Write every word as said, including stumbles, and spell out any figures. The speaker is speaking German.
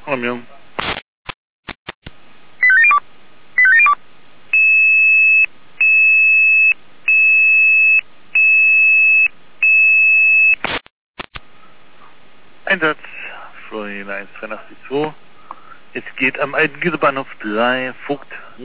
Hallo mir. Einsatz, Florida eins zwei acht zwei. Jetzt geht am alten Güterbahnhof drei Vogt